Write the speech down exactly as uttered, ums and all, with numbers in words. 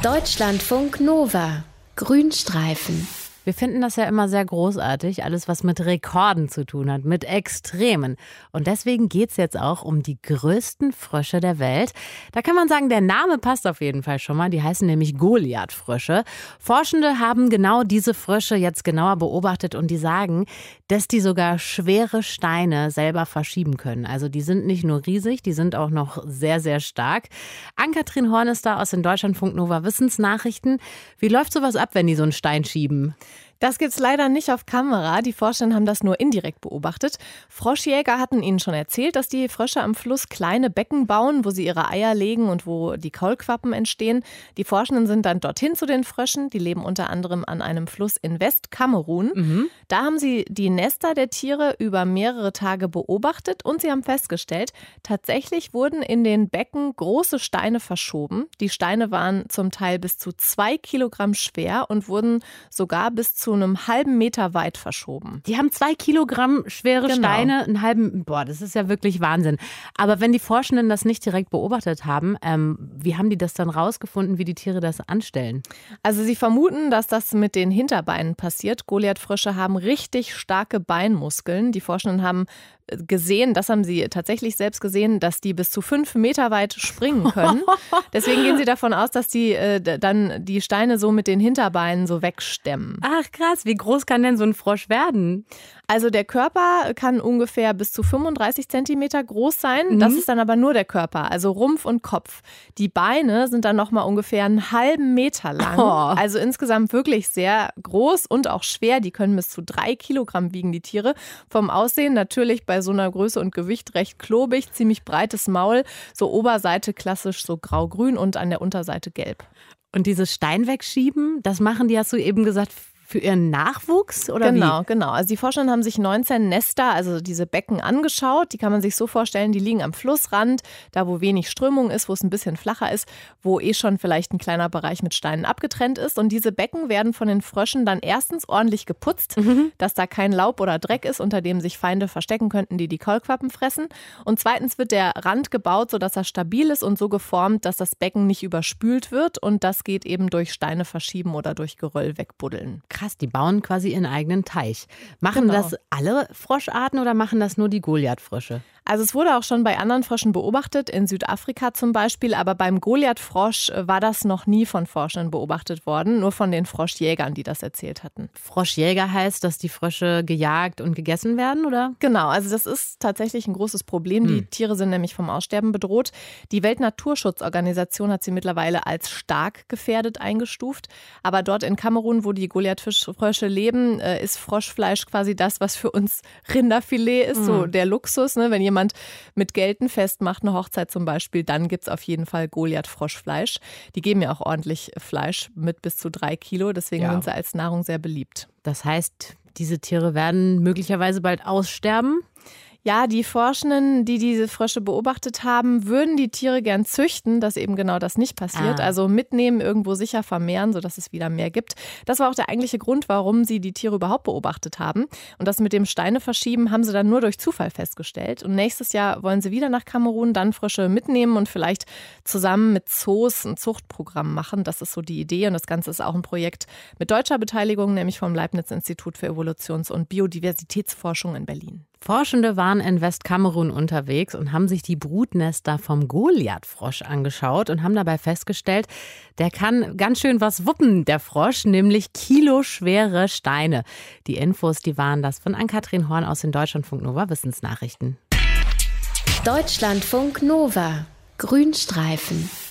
Deutschlandfunk Nova. Grünstreifen. Wir finden das ja immer sehr großartig, alles was mit Rekorden zu tun hat, mit Extremen. Und deswegen geht es jetzt auch um die größten Frösche der Welt. Da kann man sagen, der Name passt auf jeden Fall schon mal. Die heißen nämlich Goliath-Frösche. Forschende haben genau diese Frösche jetzt genauer beobachtet und die sagen, dass die sogar schwere Steine selber verschieben können. Also die sind nicht nur riesig, die sind auch noch sehr, sehr stark. Ann-Kathrin Horn ist da aus den Deutschlandfunk Nova Wissensnachrichten. Wie läuft sowas ab, wenn die so einen Stein schieben? Das gibt's leider nicht auf Kamera. Die Forscher haben das nur indirekt beobachtet. Froschjäger hatten ihnen schon erzählt, dass die Frösche am Fluss kleine Becken bauen, wo sie ihre Eier legen und wo die Kaulquappen entstehen. Die Forschenden sind dann dorthin zu den Fröschen. Die leben unter anderem an einem Fluss in Westkamerun. Mhm. Da haben sie die Nester der Tiere über mehrere Tage beobachtet und sie haben festgestellt, tatsächlich wurden in den Becken große Steine verschoben. Die Steine waren zum Teil bis zu zwei Kilogramm schwer und wurden sogar bis zu einem halben Meter weit verschoben. Die haben zwei Kilogramm schwere Genau. Steine, einen halben, boah, das ist ja wirklich Wahnsinn. Aber wenn die Forschenden das nicht direkt beobachtet haben, ähm, wie haben die das dann rausgefunden, wie die Tiere das anstellen? Also sie vermuten, dass das mit den Hinterbeinen passiert. Goliathfrösche haben richtig starke Beinmuskeln. Die Forschenden haben gesehen, das haben sie tatsächlich selbst gesehen, dass die bis zu fünf Meter weit springen können. Deswegen gehen sie davon aus, dass die äh, dann die Steine so mit den Hinterbeinen so wegstemmen. Ach krass, wie groß kann denn so ein Frosch werden? Also der Körper kann ungefähr bis zu fünfunddreißig Zentimeter groß sein. Mhm. Das ist dann aber nur der Körper, also Rumpf und Kopf. Die Beine sind dann nochmal ungefähr einen halben Meter lang. Oh. Also insgesamt wirklich sehr groß und auch schwer. Die können bis zu drei Kilogramm wiegen, die Tiere. Vom Aussehen natürlich bei so einer Größe und Gewicht recht klobig, ziemlich breites Maul, so Oberseite klassisch so grau-grün und an der Unterseite gelb. Und dieses Stein wegschieben, das machen die, hast du eben gesagt, für ihren Nachwuchs oder Genau, wie? genau. Also die Forscher haben sich neunzehn Nester, also diese Becken angeschaut. Die kann man sich so vorstellen, die liegen am Flussrand, da wo wenig Strömung ist, wo es ein bisschen flacher ist, wo eh schon vielleicht ein kleiner Bereich mit Steinen abgetrennt ist. Und diese Becken werden von den Fröschen dann erstens ordentlich geputzt, mhm. dass da kein Laub oder Dreck ist, unter dem sich Feinde verstecken könnten, die die Kaulquappen fressen. Und zweitens wird der Rand gebaut, sodass er stabil ist und so geformt, dass das Becken nicht überspült wird. Und das geht eben durch Steine verschieben oder durch Geröll wegbuddeln. Krass, die bauen quasi ihren eigenen Teich. Machen Genau. das alle Froscharten oder machen das nur die Goliathfrösche? Also es wurde auch schon bei anderen Fröschen beobachtet, in Südafrika zum Beispiel, aber beim Goliathfrosch war das noch nie von Forschern beobachtet worden, nur von den Froschjägern, die das erzählt hatten. Froschjäger heißt, dass die Frösche gejagt und gegessen werden, oder? Genau, also das ist tatsächlich ein großes Problem. Die hm. Tiere sind nämlich vom Aussterben bedroht. Die Weltnaturschutzorganisation hat sie mittlerweile als stark gefährdet eingestuft. Aber dort in Kamerun, wo die Goliathfrösche leben, ist Froschfleisch quasi das, was für uns Rinderfilet ist, hm. so der Luxus, ne? Wenn jemand jemand mit Geltenfest macht, eine Hochzeit zum Beispiel, dann gibt es auf jeden Fall Goliath-Froschfleisch. Die geben ja auch ordentlich Fleisch mit bis zu drei Kilo, deswegen ja. sind sie als Nahrung sehr beliebt. Das heißt, diese Tiere werden möglicherweise bald aussterben? Ja, die Forschenden, die diese Frösche beobachtet haben, würden die Tiere gern züchten, dass eben genau das nicht passiert. Ah. Also mitnehmen, irgendwo sicher vermehren, sodass es wieder mehr gibt. Das war auch der eigentliche Grund, warum sie die Tiere überhaupt beobachtet haben. Und das mit dem Steine verschieben haben sie dann nur durch Zufall festgestellt. Und nächstes Jahr wollen sie wieder nach Kamerun, dann Frösche mitnehmen und vielleicht zusammen mit Zoos ein Zuchtprogramm machen. Das ist so die Idee. Und das Ganze ist auch ein Projekt mit deutscher Beteiligung, nämlich vom Leibniz-Institut für Evolutions- und Biodiversitätsforschung in Berlin. Forschende waren in Westkamerun unterwegs und haben sich die Brutnester vom Goliathfrosch angeschaut und haben dabei festgestellt, der kann ganz schön was wuppen, der Frosch, nämlich kiloschwere Steine. Die Infos, die waren das von Ann-Kathrin Horn aus den Deutschlandfunk Nova Wissensnachrichten. Deutschlandfunk Nova. Grünstreifen.